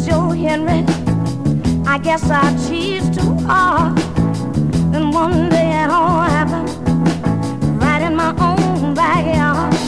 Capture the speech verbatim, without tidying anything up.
Joe Henry, I guess I cheated too hard. Then one day it all happened right in my own backyard.